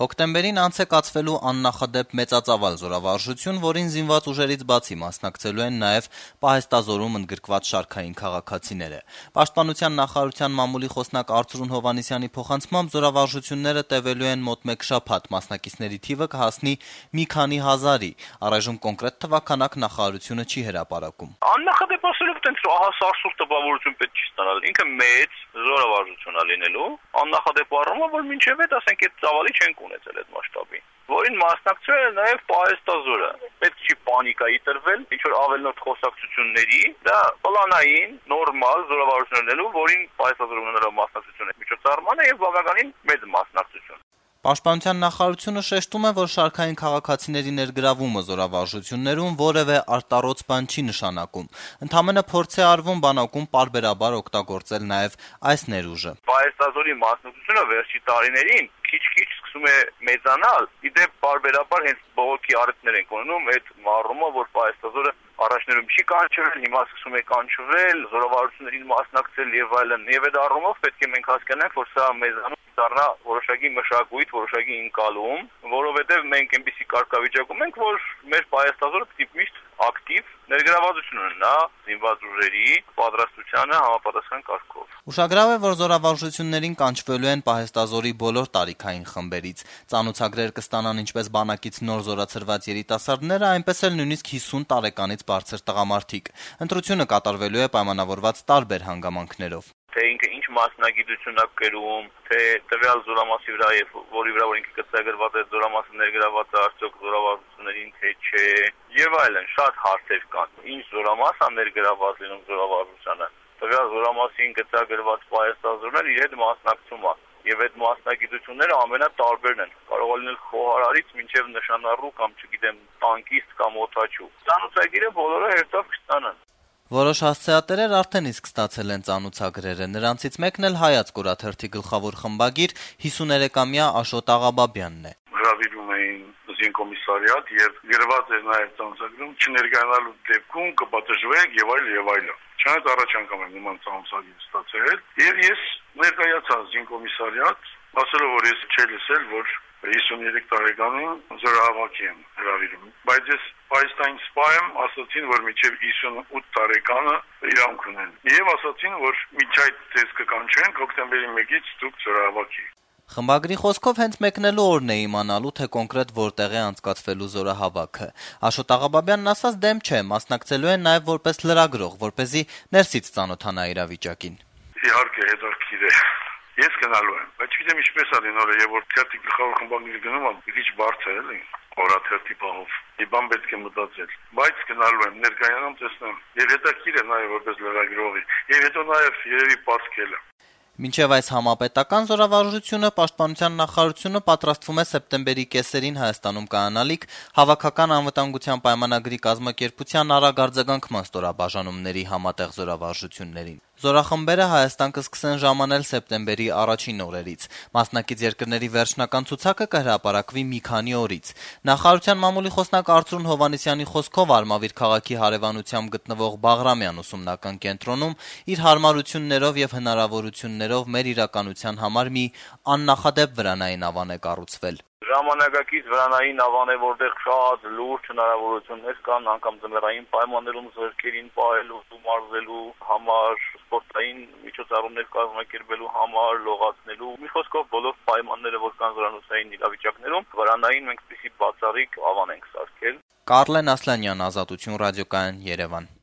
Հոկտեմբերին անց է կացվելու աննախադեպ մեծածավալ զորավարժություն, որին զինված ուժերից բացի մասնակցելու են նաև պահեստազորում ընդգրկված շարքային քաղաքացիները։ Պաշտպանության նախարարության մամուլի խոսնակ Արծրուն Հովհաննիսյանի փոխանցմամբ զորավարժությունները տևելու են մոտ մեկ շաբաթ, մասնակիցների թիվը կհասնի մի քանի հազարի։ Առայժմ կոնկրետ թվականակ նախարարությունը չի հրապարակում։ Աննախադեպ ասելով տենց ահասարսուկ տպավորություն պետք չի ստանալ։ Ինքը մեծ զորավարժություն է լինելու։ Աննախադեպ առումով, որ մինչև այդ ասենք այդ ծավալի չենք ունեցել այդ մասշտաբի, որին մասնակցել է նաև պահեստազորը։ Պետք չի պանիկայի տրվել, ինչ որ ավելնոտ խոսակցությունների, դա պլանային, նորմալ զորավարժություն լինելու, որին պահեստազորը ունենալով մասնակցություն է միջոցառման է եւ բավականին մեծ մասնակցություն։ Պաշտպանության նախարարությունը շեշտում է, որ շարքային քաղաքացիների ներգրավումը զորավարժություններում որևէ արտառոց բան չի նշանակում։ Ընդամենը փորձ է արվում բանակում պարբերաբար օգտագործել նաև այս ներուժը։ Պահեստազորի մասնակցությունը վերջի տարիներին քիչ-քիչ սկսում է մեծանալ։ Իդեպ պարբերաբար հենց բողոքի առիթներ են ունենում այդ առումով, որ պահեստազորը առաջներում չի կանչվել, հիմա սկսում է կանչվել, զորավարժություններին մասնակցել եւ այլն։ Եվ այդ առումով պետք է մենք հասկանանք, որ սա մեզանում դառնա որոշակի մշակույթ, որոշակի ընկալում, որովհետեւ մենք այնպիսի կարգավիճակում ենք, որ մեր պահեստազորը պետք է միշտ ակտիվ ներգրավվածություն ունենա զինված ուժերի պատրաստությանը համապատասխան կարգով։ Ուշագրավ է, որ զորավարժություններին կանչվելու են պահեստազորի բոլոր տարիքային խմբերից։ Ծանոթագրեր կստանան ինչպես բանակից նոր զորացրված երիտասարդները, այնպես էլ նույնիսկ 50 տարեկանից բարձր տղամարդիկ։ Ընտրությունը կատարվելու է պայմանավորված տարբեր հանգամանքներով։ Թե ինքը ինչ մասնագիտություն է կրում, թե տվյալ զորամասի վրա եւ որի վրա որ ինքը գծագրված է զորամասը ներգրաված է արդյոք զորավարժություններին թե չէ եւ այլն, շատ հարցեր կան։ Ինչ զորամաս է ներգրաված լինում զորավարժությանը։ Տվյալ զորամասին գծագրված պահեստազորներ իր հետ մասնակցում է եւ այդ մասնագիտությունները ամենատարբերն են։ Կարող է լինել խոհարարից մինչեւ նշանառու կամ չգիտեմ տանկիստ կամ օթաչու։ Ծանոթագիրը բոլորը հերթով կստանան։ Որոշ հասցեատերեր արդեն իսկ ստացել են ծանոթագրերը, նրանցից մեկն էլ Հայացք օրաթերթի գլխավոր խմբագիր 53-ամյա Աշոտ Աղաբաբյանն է։ Հրավիրում էին զինկոմիսարիատ եւ գրված էր նաեւ ծանոթագրում չներկայանալու դեպքում կպատժվեք եւ այլ եւ այլ։ Չնայած առաջ անգամ եմ նման ծանոթագիր ստացել եւ ես ներկայացա զինկոմիսարիատ, ասելով որ ես չէի լսել, որ 53 տարեկանում զորահավաքի եմ հրավիրում, բայց ես Պայստայն սպայեմ, ասացին, որ մինչև 58 տարեկանը իրանք ունեն։ Եվ ասացին, որ մինչ այդ դες կկանչեն հոկտեմբերի 1-ից դուք զորահավաքի։ Խմբագրի խոսքով հենց մեկնելու օրն է իմանալու, թե կոնկրետ որտեղ է անցկացվելու զորահավաքը։ Աշոտ Աղաբաբյանն ասաց դեմ չէ, մասնակցելու են նաև որպես լրագրող, որպեսզի ներսից ծանոթանա իրավիճակին։ Իհարկե հետաքրքիր է։ Ես գնալու եմ, բայց չգիտեմ ինչպես է լինորը, եւ որ թերթի գլխավոր խմբագիրը գնում է, քիչ բարձր է, էլի, օրաթերթի բանով։ Իբան պետք է մտածել, բայց գնալու եմ, ներկայանամ տեսնեմ։ Եվ հետաքրքիր է նաեւ որպես լրագրողի, եւ հետո նաեւ երևի պարզքելը։ Մինչև այս համապետական զորավարժությունը պաշտպանության նախարարությունը պատրաստվում է սեպտեմբերի կեսերին Հայաստանում կայանալիք Հավաքական անվտանգության պայմանագրի կազմակերպության արագ արձագանքման ստորաբաժանումների համատեղ զորավարժություններին։ Զորախմբերը Հայաստան կսկսեն ժամանել սեպտեմբերի առաջին օրերից։ Մասնակից երկրների վերջնական ցուցակը կհրապարակվի մի քանի օրից։ Նախարարության մամուլի խոսնակ Արծրուն Հովհաննիսյանի խոսքով Արմավիր քաղաքի հարևանությամբ գտնվող Բաղրամյան ուսումնական կենտրոնում իր հարմարություններով եւ հնարավորություններով մեր իրականության համար մի աննախադեպ վրանային ավան է կառուցվել։ Ժամանակակից վրանային ավան է, որտեղ շատ լուրջ հնարավորություններ կան անգամ ձմեռային պայմաններում զորքերին պահելու, մարզելու համար, սպորտային միջոցառումներ կազմակերպելու համար, լողացնելու։ Մի խոսքով բոլոր պայմանները, որ կան զորանոցային իրավիճակներում, վրանային մենք պիսի բացառիկ ավան ենք սարքել։ Կարլեն Ասլանյան, Ազատություն ռադիոկայան, Երևան։